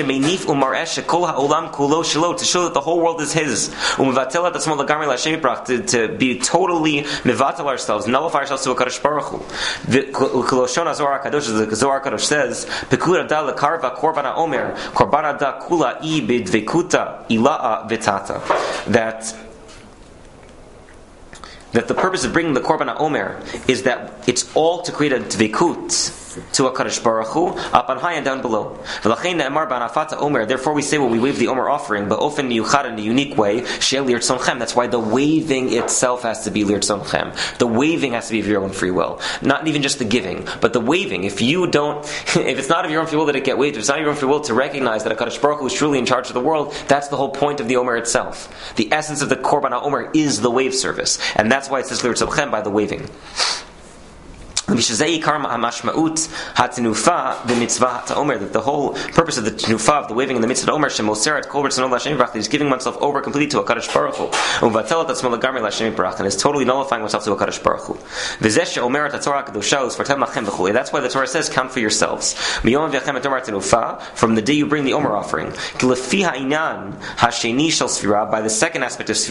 the whole world is His. To, to be totally mevatel ourselves, nullify ourselves to HaKadosh Baruch Hu. The Zohar HaKadosh says, Pekud ada lekarva Korban HaOmer, Korban ada kula I bidvekuta ila'a vitata. That that the purpose of bringing the Korban HaOmer is that it's all to create a dvekut, to HaKadosh Baruch Hu, up on high and down below. Therefore we say when we wave the Omer offering, but often miyuchad in a unique way, that's why the waving itself has to be lirtzonchem. The waving has to be of your own free will. Not even just the giving, but the waving. If you don't, if it's not of your own free will that it get waved, if it's not of your own free will to recognize that HaKadosh Baruch Hu is truly in charge of the world, that's the whole point of the Omer itself. The essence of the Korban HaOmer is the wave service. And that's why it says lirtzonchem by the waving. That the whole purpose of the tenufa of the waving in the mitzvah Omer that is giving oneself over completely to HaKadosh Baruch Hu and is totally nullifying oneself to HaKadosh Baruch Hu. That's why the Torah says, count for yourselves. From the day you bring the Omer offering. By the second aspect of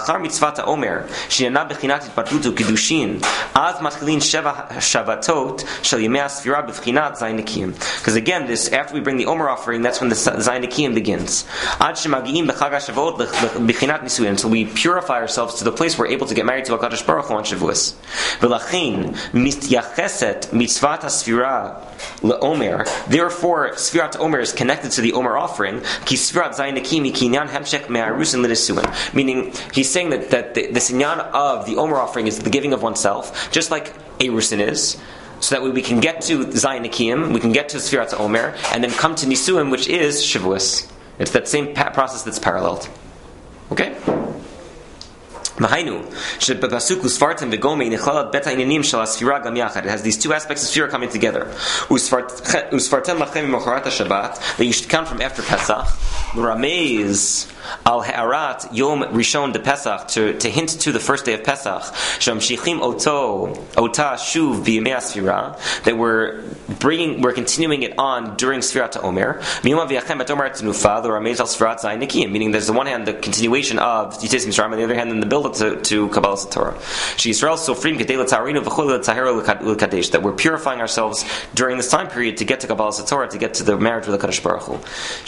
Sfira, Shavatot shall Yemei Sfira b'vchinat Zayin Nekiyim. Because again, this after we bring the Omer offering, that's when the Zayin Nekiyim begins. Ad shemagiim b'chag Shavuot b'chinat nisuin, until we purify ourselves to the place we're able to get married to HaKadosh Baruch Hu on Shavuos. V'lachein mistyacheset mitzvat Sfira leOmer. Therefore, Sfirat Omer is connected to the Omer offering. Ki Sfirat Zayin Nekiyim kinyan hemshek me'arusin l'nisuin. Meaning, he's saying that that the, the sinyan of the Omer offering is the giving of oneself, just like Erusin is, so that we, we can get to Zayin Nekiyim, we can get to Sfirat Omer, and then come to Nisuim, which is Shavuos. It's that same pa- process that's paralleled. Okay? Mahainu, shebepasuk usfartem v'gomei nechlalat bet ha'inyanim shel hasfira gam yachad. It has these two aspects of sfira coming together. Usfartem lachem mimocharat Shabbat, that you should count from after Pesach. L'ramez al ha'arat yom rishon de Pesach, to, to hint to the first day of Pesach. Shamshichim oto ota shuv b'yemei hasfira, that we're bringing, we're continuing it on during Sfirat Omer. Miyom v'yachem et Omer tenufa l'ramez al Sfirat Zayin Nekiyim. Meaning, there's the one hand the continuation of Yitzis Mitzrayim, on the other hand, in the build to, to Kabbalah Torah. She Yisrael sofrim kedei l'tzarinu v'chol l'tzahero l'kadesh, that we're purifying ourselves during this time period to get to Kabbalah Torah, to get to the marriage with the Kadosh Baruch Hu.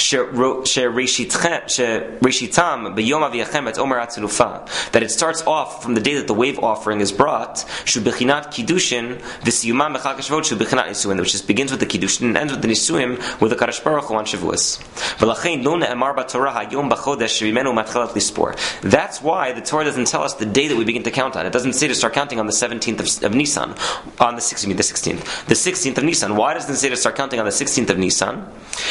She'reshitam b'yom aviyachem et Omer atzilufa, that it starts off from the day that the wave offering is brought, shu bechinat kiddushin v'siyumam b'chag Shavuot shu bechinat nisuin, which just begins with the kiddushin and ends with the nisuim with the Kadosh Baruch Hu on Shavuos. V'lachein lo ne'emar b'Torah hayom b'chodesh shemimenu matchelat lispor. That's why the Torah doesn't tell us the day that we begin to count on. It doesn't say to start counting on the seventeenth of, of Nisan, on the sixteenth, the sixteenth, the sixteenth of Nisan. Why doesn't it say to start counting on the sixteenth of Nisan?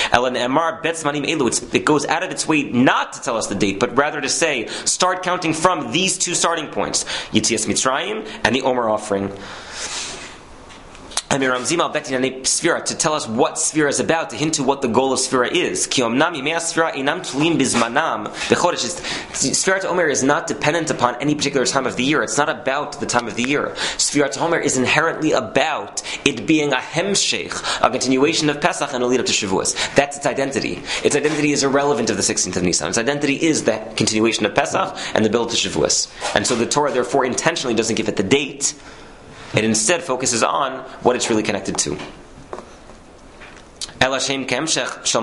It goes out of its way not to tell us the date, but rather to say start counting from these two starting points, Yitzias Mitzrayim and the Omer offering. To tell us what Sfira is about, to hint to what the goal of Sfira is. Sfirat Omer is not dependent upon any particular time of the year. It's not about the time of the year. Sfirat Omer is inherently about it being a hemshech, a continuation of Pesach and a lead up to Shavuos. That's its identity. Its identity is irrelevant of the sixteenth of Nisan. Its identity is the continuation of Pesach and the build to Shavuos. And so the Torah therefore intentionally doesn't give it the date. It instead focuses on what it's really connected to. And so this becomes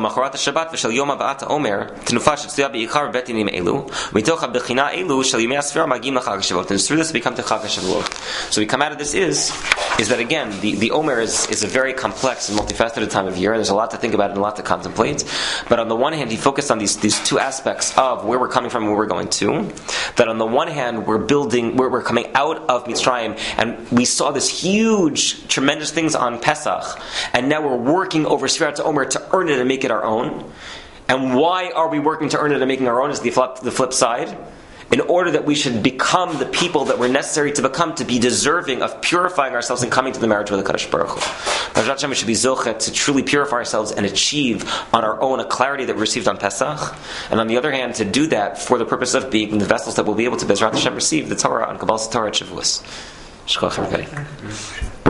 the Chag HaShavuot. So we come out of this is is that again the, the Omer is, is a very complex and multifaceted time of year. There's a lot to think about and a lot to contemplate. But on the one hand, he focused on these, these two aspects of where we're coming from and where we're going to. That on the one hand, we're building, we're, we're coming out of Mitzrayim, and we saw this huge, tremendous things on Pesach, and now we're working over Sfirat Omer to earn it and make it our own. And why are we working to earn it and making our own is the flip, the flip side. In order that we should become the people that we're necessary to become, to be deserving of purifying ourselves and coming to the marriage with the Kadosh Baruch Hu. We should be zochet to truly purify ourselves and achieve on our own a clarity that we received on Pesach. And on the other hand, to do that for the purpose of being the vessels that will be able to Bezrat Hashem receive the Torah on Kabbalah Torah at Shavuos. Shkoch everybody.